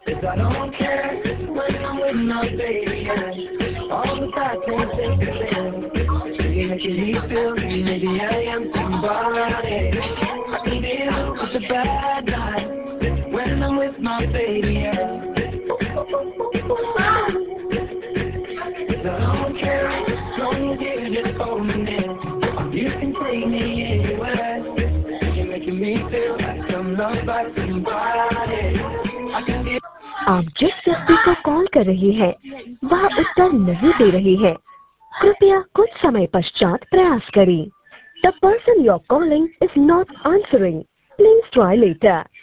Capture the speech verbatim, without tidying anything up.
'Cause I don't care when I'm with my baby, yeah. All the bad things they can say. She making me feel maybe I am somebody. I can deal with the bad nights when I'm with my baby, yeah. 'Cause I don't care as long as you just hold me near. You can take me anywhere. You're making me feel like I'm loved by somebody. I can deal. आप जिस व्यक्ति को call कर रही हैं, वह उत्तर नहीं दे रही है। कृपया कुछ समय पश्चात प्रयास करें। The person you're calling is not answering. Please try later.